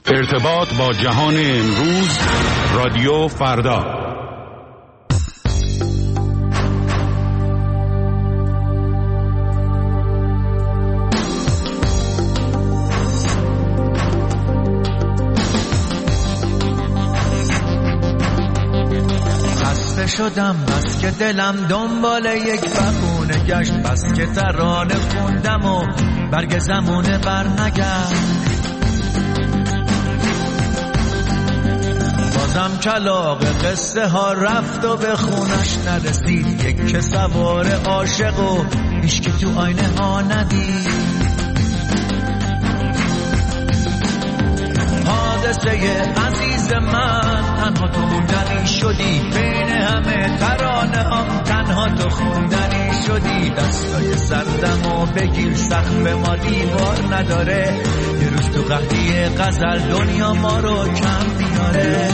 ارتباط با جهان امروز، رادیو فردا. خسته شدم بس که دلم دنبال یک بهونه گشت، بس که ترانه خوندم و برگ زمونه بر نگشت. بازم کلاغ قصه ها رفت و به خونش نرسید، یک که سوار عاشق و هیچکی تو آینه ها ندید. حادثه عزیز من، تنها تو موندنی شدی، بین همه ترانه هم تنها تو خوندنی شدی. دستای سردم و بگیر، سقف ما دیوار نداره، یه روز تو قحطی غزل دنیا ما رو کم میاره.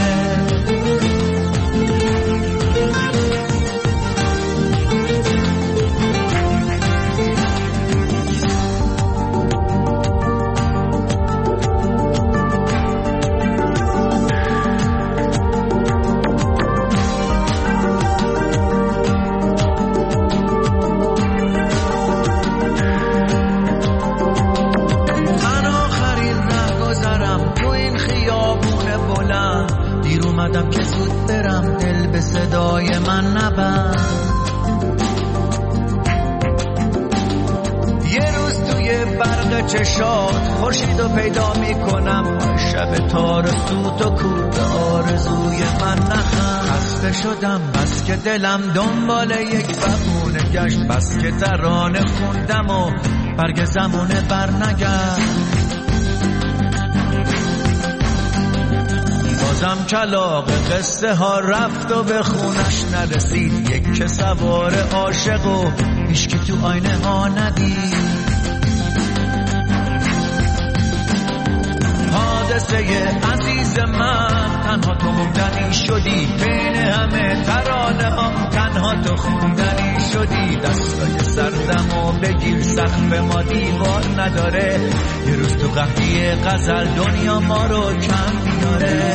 که زود برم، دل به صدای من نبند. یه روز توی برق چشات خورشیدو پیدا میکنم، شب تارسوت و کورد آرزوی من نخند. خسته شدم بس که دلم دنبال یک بهونه گشت، بس که ترانه خوندم و برگ زمونه بر نگشت. بازم کلاغ قصه ها رفت و به خونش نرسید، یک که سوار عاشق و هیچکی تو آینه ها ندید. حادثه عزیز من، تنها تو موندنی شدی، بین همه ترانه هم تنها تو خوندنی شدی. دستای سردم و بگیر، سقف ما دیوار نداره، یه روز تو قحطی غزل دنیا ما رو کم میاره.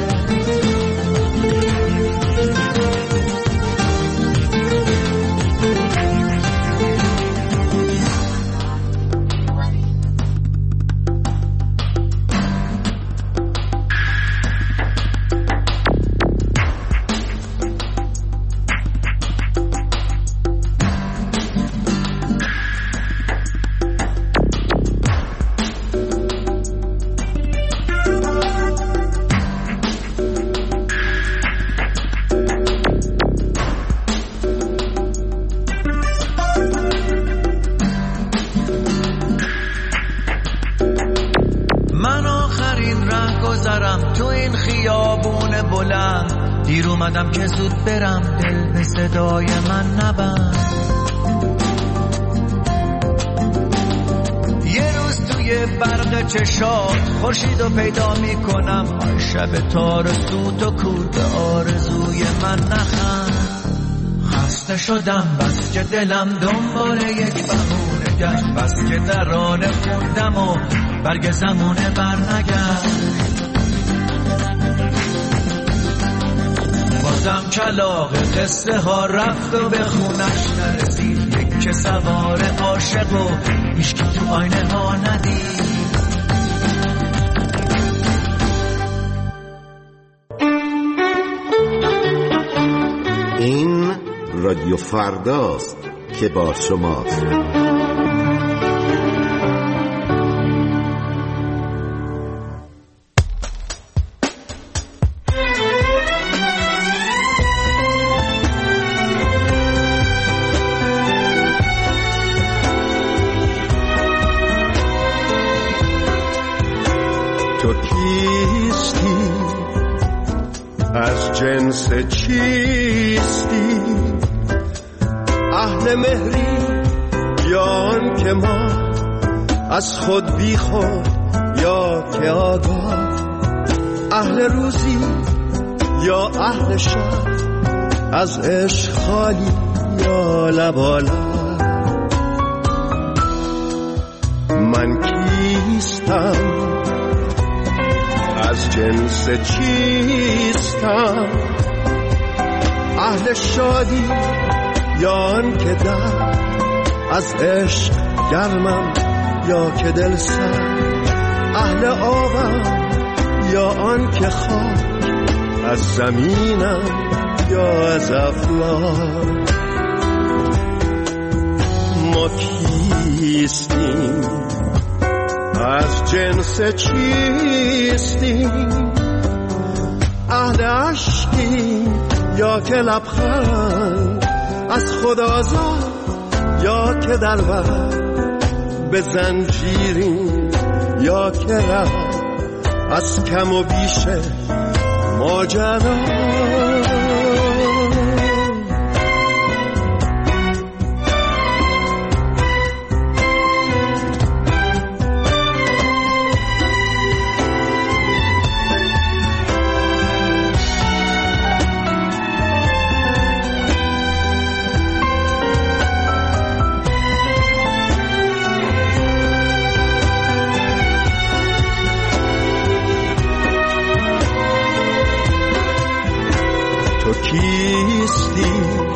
دیر اومدم که زود برم، دل به صدای من نبند. یه روز توی برق چشات خورشیدو پیدا میکنم، شب تارسوت و کورد آرزوی من نخند. خسته شدم بس که دلم دنبال یک بهونه گشت، بس که ترانه خوندم و برگ زمونه بر نگشت. بازم کلاغ قصه ها رفت و به خونش نرسید، یک که سوار عاشق و هیچکی تو آینه ها ندید. این رادیو فرداست که با شماست. تو کیستی؟ از جنس چیستی؟ اهل مهری یا آن که ما از خود بی خود یا که آگاه؟ اهل روزی یا اهل شب؟ از عشق خالی یا لبالا؟ من کیستم؟ از جنس چیستم؟ اهل شادی یا آن که در از عشق گرمم یا که دل سرد؟ اهل آبم یا آن که خاک از زمینم یا از افلاک؟ ما کیستیم؟ از جنس چیستیم؟ اهل عشقیم یا که لبخند از خود آزاد یا که در وقت به زنجیریم یا که رفت از کم و بیش ماجرا؟ کیستی؟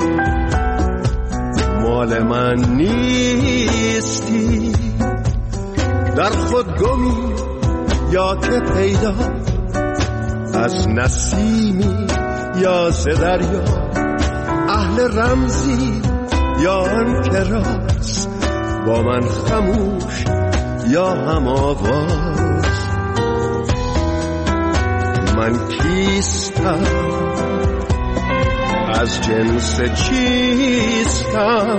مال من نیستی؟ در خود گمی یا که پیدا؟ از نسیمی یا ز دریا؟ اهل رمزی یا آن که راست با من خموش یا هم آواز؟ من کیستم؟ از جنس چیستم؟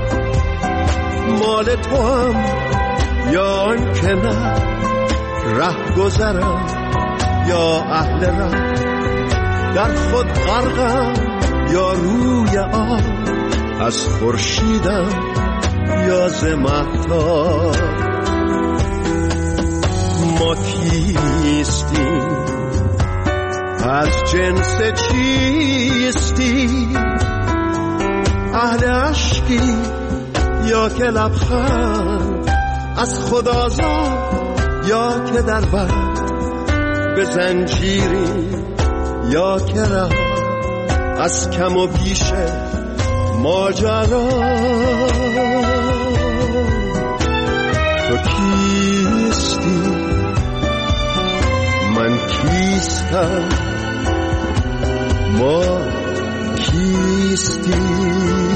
مال تو هم یا آن که نه؟ ره گذرم یا اهل ره؟ در خود غرقم یا روی آب؟ از خورشیدم یا ز مهتاب؟ ما کیستیم؟ از جنس چیستی؟ اهل عشقی یا که لبخند از خود آزاد یا که در وقت به زنجیری یا که ره از کم و بیش ماجرا؟ تو کیستی؟ من کیستم؟ ما کیستیم؟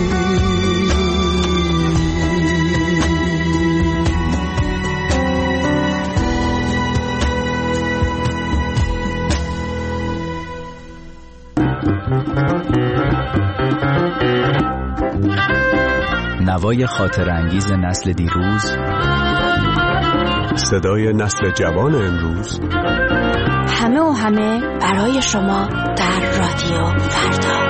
نوای خاطرانگیز نسل دیروز، صدای نسل جوان امروز، همه و همه برای شما در رادیو فردا.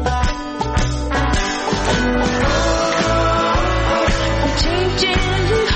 Changing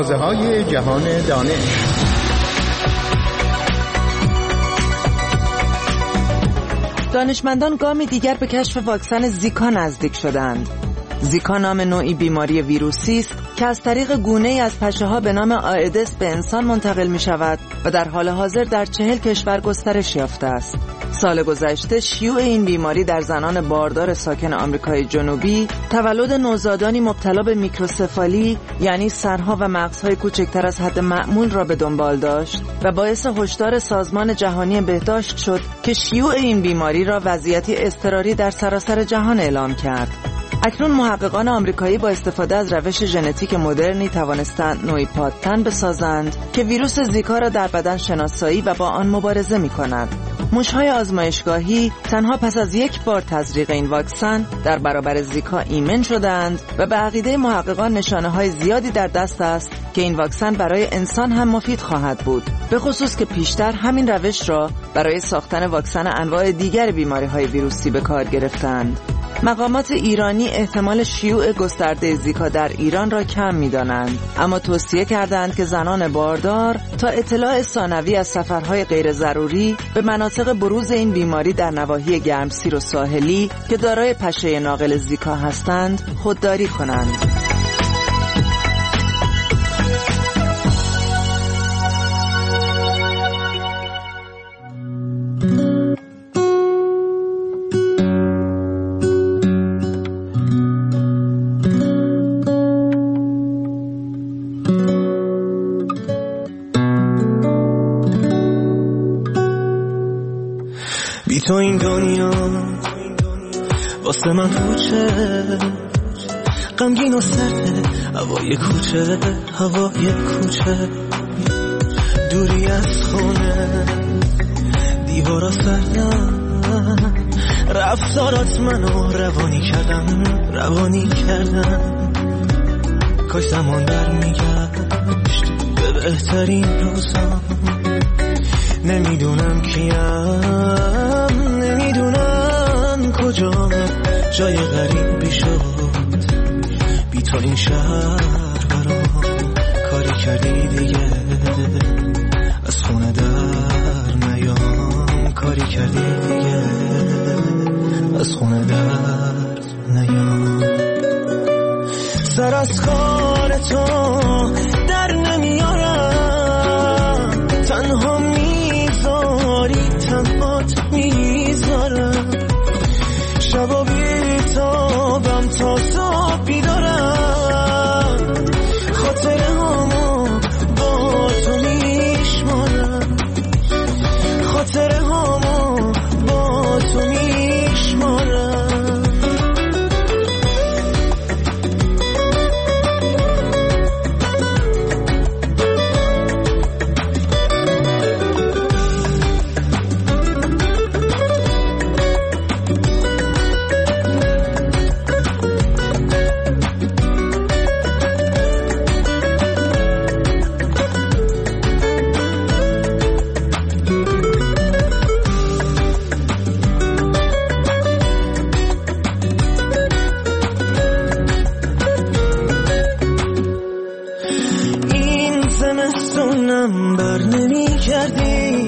آوازه‌های جهان دانش. دانشمندان گامی دیگر به کشف واکسن زیکا نزدیک شدند. زیکا نام نوعی بیماری ویروسی است که از طریق گونه‌ای از پشه‌ها به نام آئدس به انسان منتقل می‌شود و در حال حاضر در 40 کشور گسترش یافته است. سال گذشته شیوع این بیماری در زنان باردار ساکن آمریکای جنوبی تولد نوزادانی مبتلا به میکروسفالی، یعنی سرها و مغزهای کوچکتر از حد معمول را به دنبال داشت و باعث هشدار سازمان جهانی بهداشت شد که شیوع این بیماری را وضعیتی اضطراری در سراسر جهان اعلام کرد. اکنون محققان آمریکایی با استفاده از روش ژنتیک مدرنی توانستند نوعی پادتن بسازند که ویروس زیکا را در بدن شناسایی و با آن مبارزه می‌کند. موش‌های آزمایشگاهی تنها پس از یک بار تزریق این واکسن در برابر زیکا ایمن شدند و به عقیده محققان نشانه‌های زیادی در دست است که این واکسن برای انسان هم مفید خواهد بود، به خصوص که پیشتر همین روش را برای ساختن واکسن انواع دیگر بیماری‌های ویروسی به کار گرفتند. مقامات ایرانی احتمال شیوع گسترده زیکا در ایران را کم می‌دانند، اما توصیه کردند که زنان باردار تا اطلاع ثانوی از سفرهای غیر ضروری به مناطق بروز این بیماری در نواحی گرمسیر و ساحلی که دارای پشه ناقل زیکا هستند خودداری کنند. بی تو این دنیا واسه من پوچه، غمگین و سرده هوای کوچه، هوای کوچه، دوری از خونه، دیوارا سردن، رفتارات منو روانی کردن، کاش زمان در میگشت به بهترین روزا. نمیدونم کیم، نمیدونم کجا، جای غریبی شد بی تو این شهر برام. کاری کردی دیگه از خونه در نیام، کاری کردی دیگه از خونه در نیام. سر از کار تو در نمیارم، تنها میذارم، شبا بیتابم تا صبح بیدارم، خاطره هامو با تو میشمارم، خاطره هامو با تو میشمارم. زمستونم بر نمی کردی،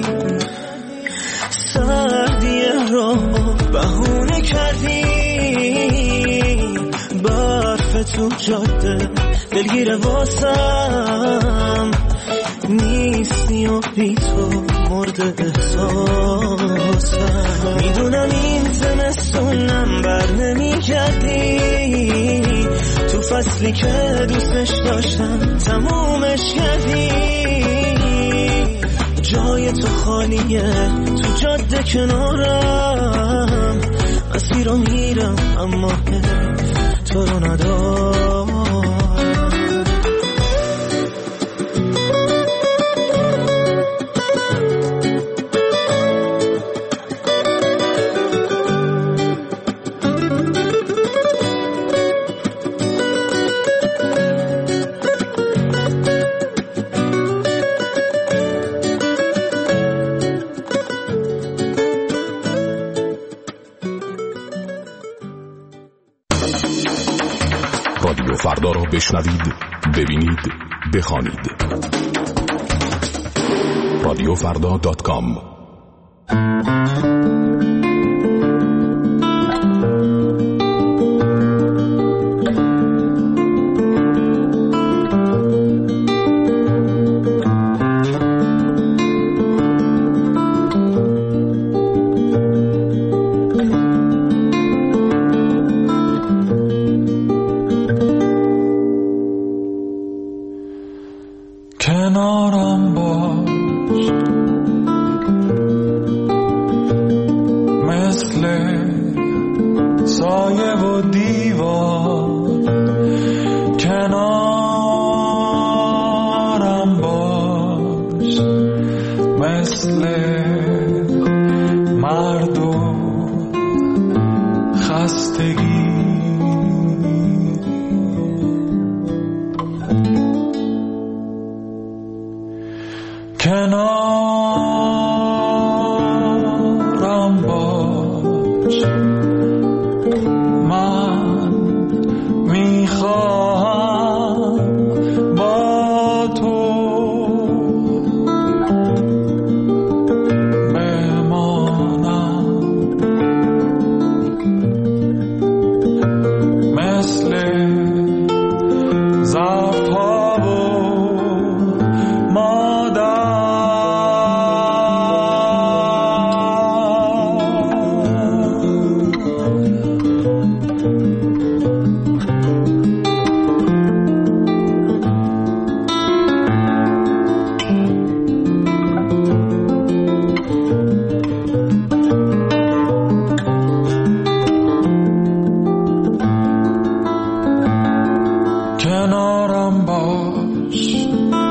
سردی رو بهونه کردی، برف تو جاده دلگیر واسم نیستی و بی تو مرد احساسم. میدونم این زمستونم بر نمی کردی، تو فصلی که دوستش داشتم تمومش کردی، جای تو خالیه تو جاده کنارم، مسیر رو میرم اما تو رو ندارم. رادیو فردا را بشنوید، ببینید بخوانید. رادیوفردا.com. کنارم باش مثل سایه و دیوار، کنارم باش مثل مرد و خستگی. کنارم باش، من میخواهم با تو بمانم، مثل ظرف‌ها و مادر. کنارم باش،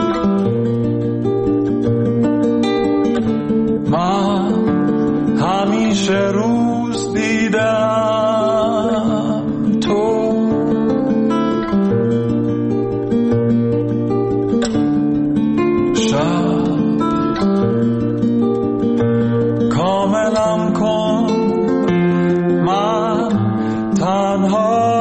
من همیشه روز دیدم تو شب کاملم کن، من تنها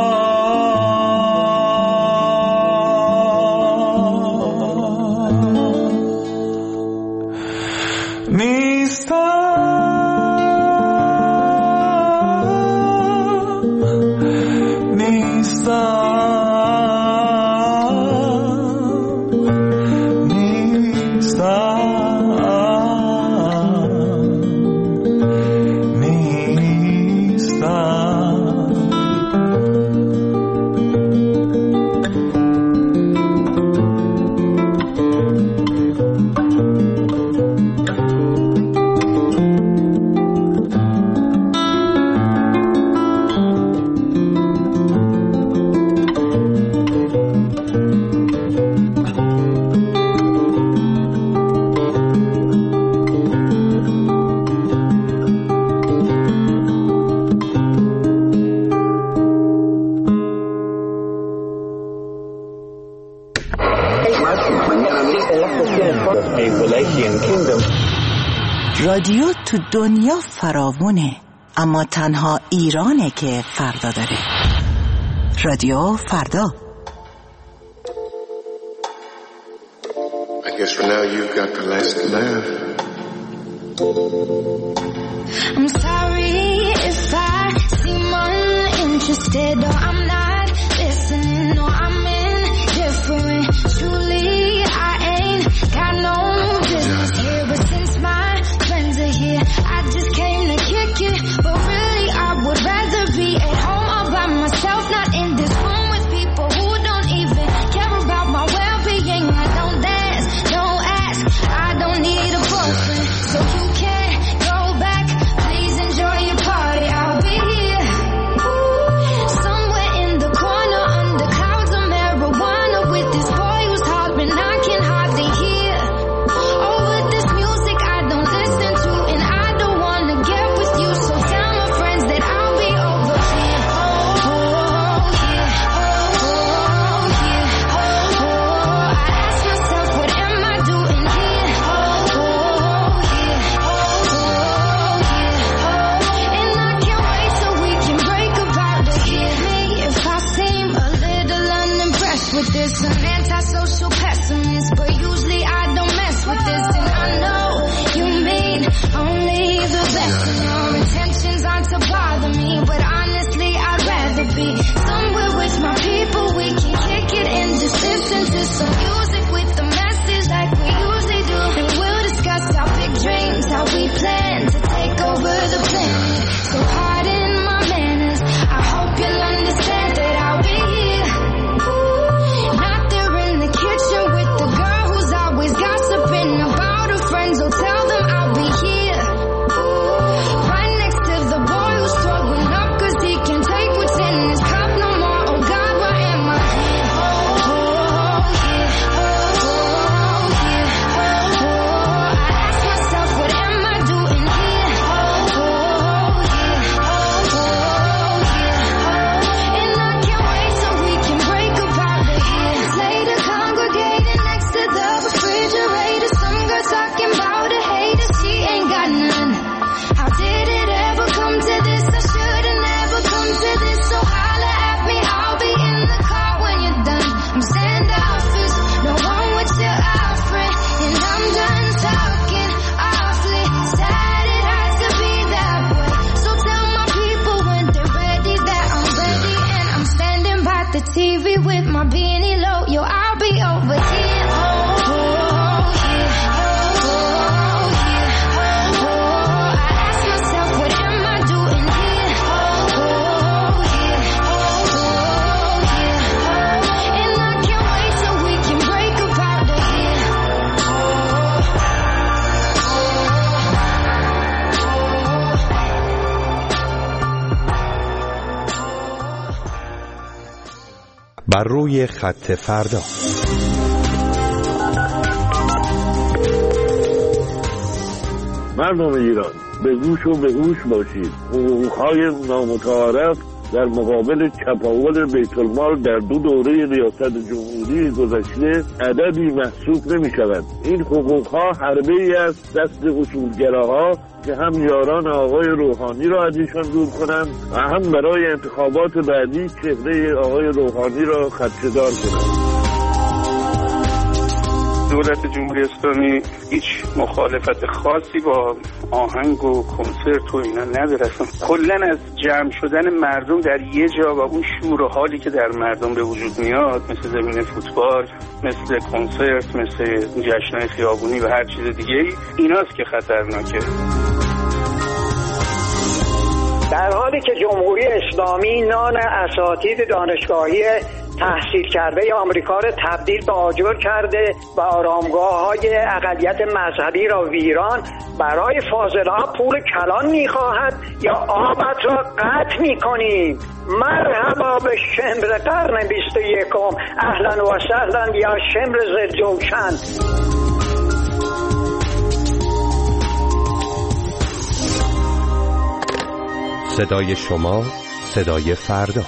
رادیو تو دنیا فراوونه، اما تنها ایرانه که فردا داره. رادیو فردا. I guess for now you've got the last laugh. I'm sorry if I seem uninterested or I'm not listening or I'm indifferent. Truly I ain't got no business here, but since my friends are here I just came to kick it. But really I would rather be at home all by myself, not in this room with people who don't even care about my well-being. I don't dance, don't ask, I don't need a boyfriend, so you can't go back. Please enjoy your party, I'll be here somewhere in the corner under clouds of marijuana with this boy who's hollering I can hardly hear. Oh, with this music I don't listen to, and I don't wanna get with you, so tell my friends that I'll be over here. Oh, yeah, oh, yeah, oh, I ask myself what am I doing here? Oh, yeah, and I can't wait so we can break apart. Forgive me if I seem a little unimpressed with this. An antisocial TV with my beanie low. Yo, I'll be over here. Oh, yeah. Oh, yeah. Oh, I ask myself, what am I doing here? Oh, yeah. Oh, yeah. And I can't wait till we can break up out of here. بر روی خط فردا. مردم ایران به گوش و به هوش باشید. حقوق‌های نامتعارف در مقابل چپاول بیت المال در 2 دوره ریاست جمهوری گذشته عددی محسوب نمی شود. این حقوق‌ها حربه‌ای است دست اصولگراها که هم یاران آقای روحانی را از ایشان دور کنند و هم برای انتخابات بعدی چهره آقای روحانی را خدشه‌دار کنند. دولت جمهوری اسلامی هیچ مخالفت خاصی با آهنگ و کنسرت و اینا نداره. کلا از جمع شدن مردم در یه جا و اون شور و حالی که در مردم به وجود میاد، مثل زمین فوتبال، مثل کنسرت، مثل جشن‌های خیابونی و هر چیز دیگه‌ای، ایناست که خطرناکه. در حالی که جمهوری اسلامی نان اساتید دانشگاهی تحصیل کرده آمریکا را تبدیل به آجر کرده و آرامگاه‌های اقلیت مذهبی را ویران، برای فاضله‌ها پول کلان می‌خواهد یا آبت را قطع می‌کنیم. مرحبا به شمر قرن 21، اهلا و سهلا یا شمر زلجوشن. صدای شما، صدای فردا.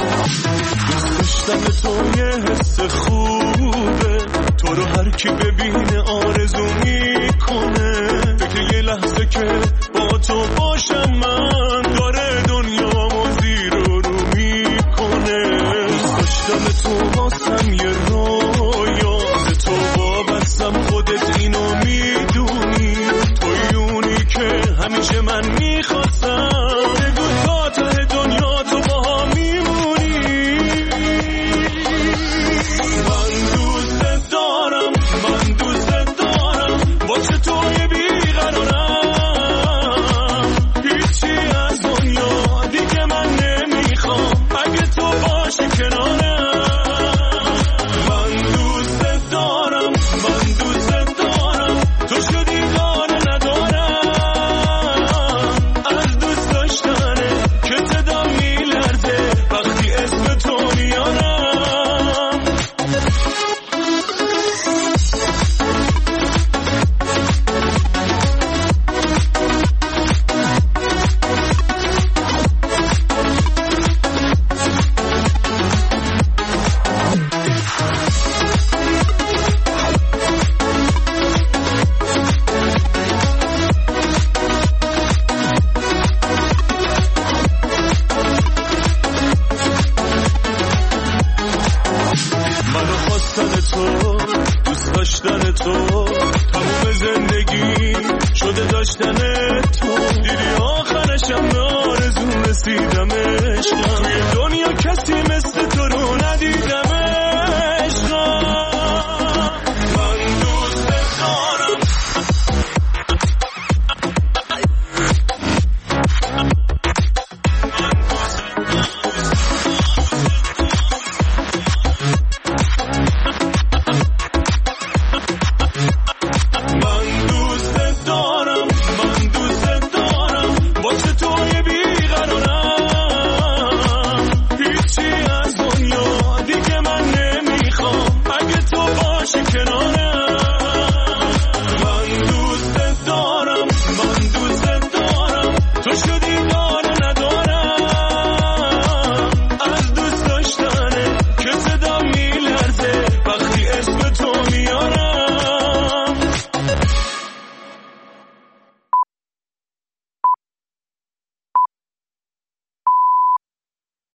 کی ببینه